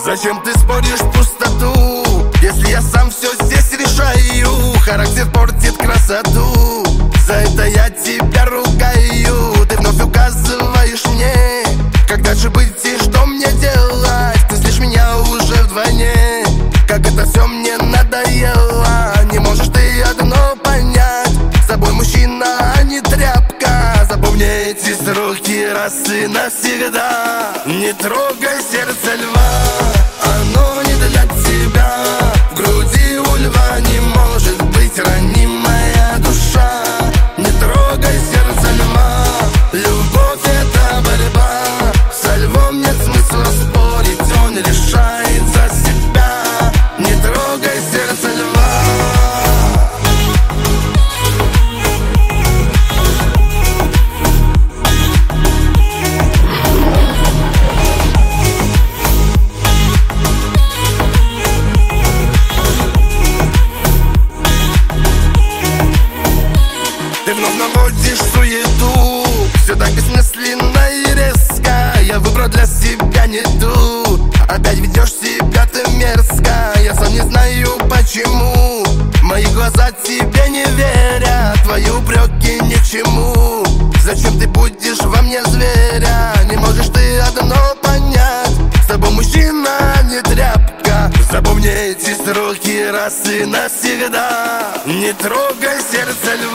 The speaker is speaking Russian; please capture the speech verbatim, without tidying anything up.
Зачем ты споришь в пустоту, если я сам все здесь решаю? Характер портит красоту, за это я тебя ругаю. Ты вновь указываешь мне, как дальше быть и что мне делать. Ты злишь меня уже вдвойне, как это все мне надоело. Не можешь ты одно понять, с тобой мужчина, а не тряпка. Запомни эти сроки раз и навсегда. Не трогай сердце льва, оно не для тебя. В груди у льва не может быть ранимая душа. Не трогай сердце льва, любовь это борьба. Со львом нет смысла спорить, он решает за себя. Не трогай сердце льва. Ты вновь наводишь суету, все так бессмысленно и резко. Я выбрал для себя не ту, опять ведешь себя ты мерзко. Я сам не знаю почему, мои глаза тебе не верят, твои упреки ни к чему. Зачем ты будешь во мне зверя? Не можешь ты одно понять, с тобой мужчина, а не тряпка. Запомни эти строки раз и навсегда. Не трогай сердце льва,